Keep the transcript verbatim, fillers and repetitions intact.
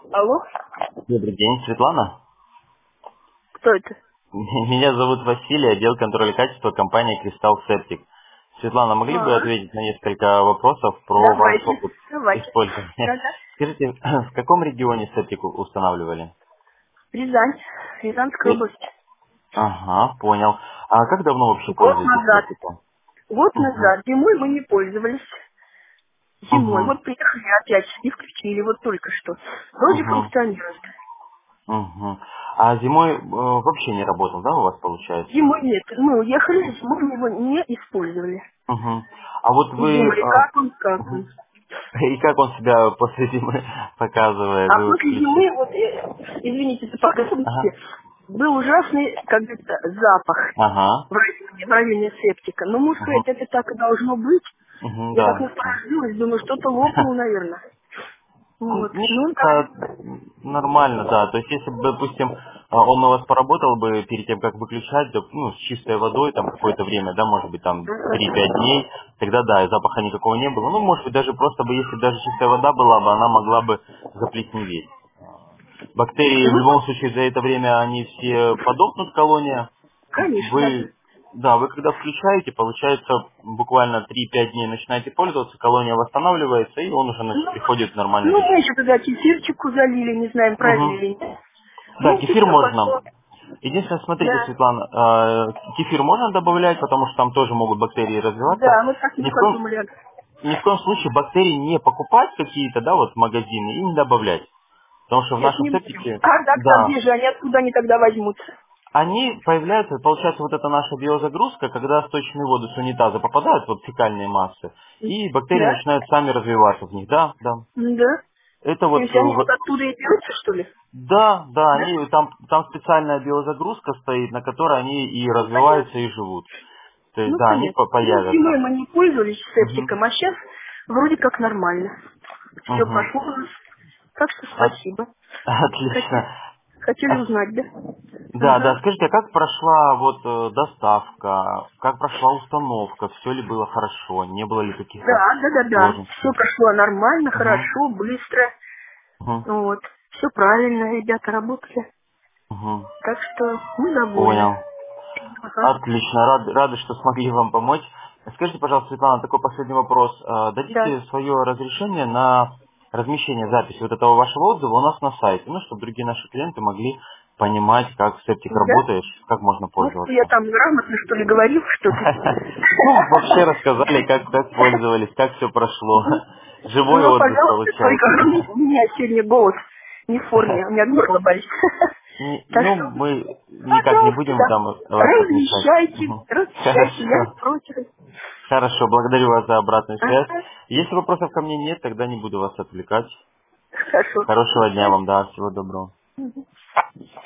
Алло? Добрый день, Светлана. Кто это? Меня зовут Василий, отдел контроля качества компании Кристалл Септик. Светлана, могли бы А, ответить на несколько вопросов про ваш давайте, опыт давайте. использования? Да-да. Скажите, в каком регионе септик у- устанавливали? Рязань. Рязанская И- область. Ага, понял. А как давно вообще Год пользуетесь назад. септиком? Год Угу, назад. Зимой мы не пользовались. Зимой. угу, Вот приехали опять и включили. Вот только что. Вроде угу, функционирует. угу. А зимой э, вообще не работал, да, у вас получается? Зимой нет. Мы уехали, зимой мы его не использовали. Угу. А вот И вы... думали, э, как он, как мгм. он. И как он себя после зимы показывает? А Вы вот после включили? зимы, вот, э, извините за Ага. подробности, был ужасный, как говорится, запах Ага. в районе, в районе септика. Ну, можно Угу. сказать, это так и должно быть. Угу, Я так да. Да. насторожилась, думаю, что-то лопнул, наверное. Ну, Вот. мне Ну, кажется, так. нормально, да. То есть, если бы, допустим, а, он у вас поработал бы перед тем, как выключать, да, ну, с чистой водой, там, какое-то время, да, может быть, там, три-пять дней, тогда, да, и запаха никакого не было. Ну, может быть, даже просто бы, если даже чистая вода была бы, она могла бы заплесневеть. Бактерии в Ну, любом случае за это время они все подохнут, колония. конечно. Вы, да, вы когда включаете, получается, буквально три-пять дней начинаете пользоваться, колония восстанавливается, и он уже нач- Ну, приходит в нормальный ну, мы режим. еще тогда кефирчику залили, не знаем, правильно Угу. или нет. Да, Ну, и кефир все можно. пошло. Единственное, смотрите, Да. Светлана, э, кефир можно добавлять, потому что там тоже могут бактерии развиваться. Да, мы так Ни мы в коем, подумали. ни в коем случае бактерии не покупать какие-то, да, вот в магазины и не добавлять. Потому что в Нет, нашем не будем. септике, А так-то да, где же они, откуда они тогда возьмутся? они появляются, получается, вот эта наша биозагрузка, когда сточные воды с унитаза попадают, вот фекальные массы, и бактерии Да? начинают сами развиваться в них, да, да. Да. Это То вот, есть э, они вот- вот оттуда и берутся, что ли? да, да, Да? они, там, там специальная биозагрузка стоит, на которой они и Понятно. развиваются, и живут. То есть, Ну, да, они понятно. по- Ну, зимой появятся. мы не пользовались Угу, септиком, а сейчас вроде как нормально. Все угу. пошло у нас. Так что От- спасибо. Хотели, отлично. хотели А с- узнать, да? да, да, Ага. скажите, а как прошла вот э, доставка, как прошла установка, все ли было хорошо, не было ли каких-то Да, да, да, да. Все сложностей? прошло нормально, Угу, хорошо, быстро. угу, Вот. Все правильно, ребята работали. угу. Так что мы довольны. Понял. Ага. Отлично, рад, рады, что смогли вам помочь. Скажите, пожалуйста, Светлана, такой последний вопрос. Э, Да. Дадите свое разрешение на размещение записи вот этого вашего отзыва у нас на сайте, ну, чтобы другие наши клиенты могли понимать, как септик Да? работает, как можно Ну, что я пользоваться. там грамотно, что ли, говорил что-то? Ну, вообще рассказали, как, как пользовались, как все прошло. Живой Ну, отзыв пожалуйста, только получается. у меня сегодня голос не в форме, у меня горло болит. Не- Так Ну, что, мы никак не пожалуйста, будем да. там вас отвлекать. Размещайте, Мгм. размещайте, я не Хорошо. против. Хорошо, благодарю вас за обратную связь. Ага. Если вопросов ко мне нет, тогда не буду вас отвлекать. Хорошо. До Хорошего дня свидания. вам, да, всего доброго.